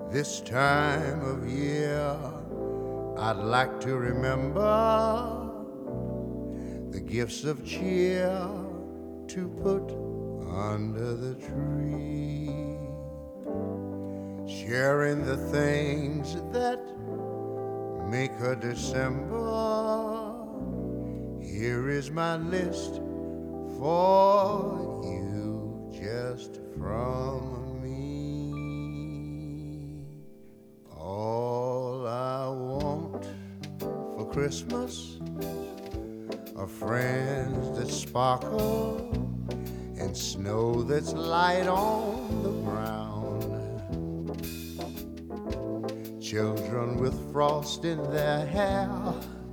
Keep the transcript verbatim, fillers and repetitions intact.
This time of year, I'd like to remember the gifts of cheer to put under the tree, sharing the things that make a December. Here is my list for you just from me. All I want for Christmas are friends that sparkle and snow that's light on the ground, children with frost in their hair